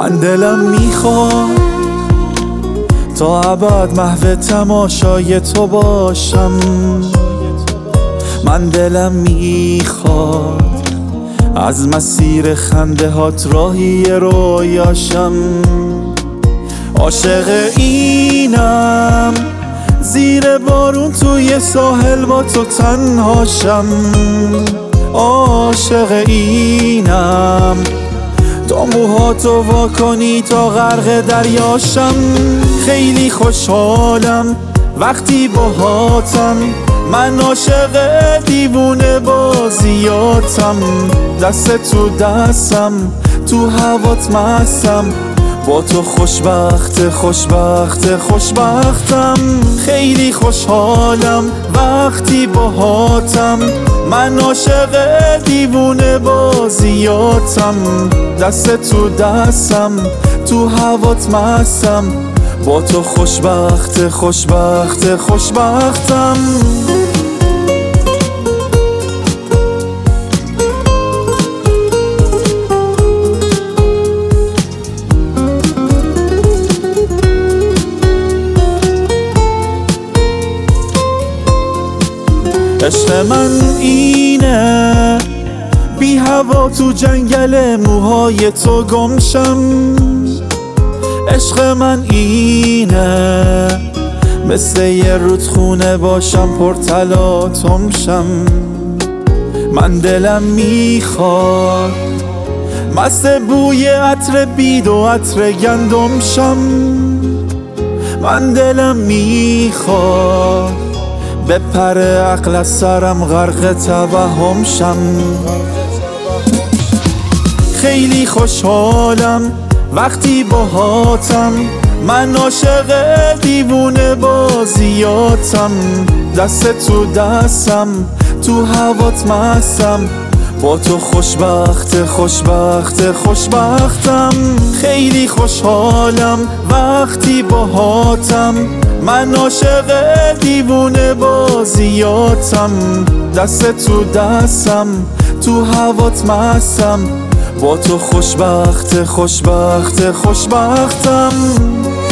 من دلم میخواد تا ابد محو تماشای تو باشم. من دلم میخواد از مسیر خنده هات راهی رویاشم. عاشق اینم زیر بارون توی ساحل با تو تنهاشم. عاشق اینم تا موهاتو وا کنی تا غرق دریاشم. خیلی خوشحالم وقتی باهاتم، من عاشق دیوونه بازیاتم. دست تو دستم تو هوات مستم، با تو خوشبختم. خیلی خوشحالم وقتی باهاتم، من عاشق دیوونه بازیاتم. دست تو دستم تو هوات مستم، با تو خوشبختم. عشق من اینه بی هوا تو جنگل موهای تو گمشم. عشق من اینه مثل یه رودخونه باشم پر تلاطمشم. من دلم میخواد مست بوی عطر بید و عطر گندمشم. من دلم میخواد بپره عقل از سرم غرق توهمشم. خیلی خوشحالم وقتی باهاتم، من عاشق دیوونه بازیاتم. دست تو دستم تو هوات مستم، با تو خوشبختم. خیلی خوشحالم وقتی باهاتم، من عاشق دیوونه بازیاتم. دست تو دستم تو هوات مستم، با تو خوشبختم.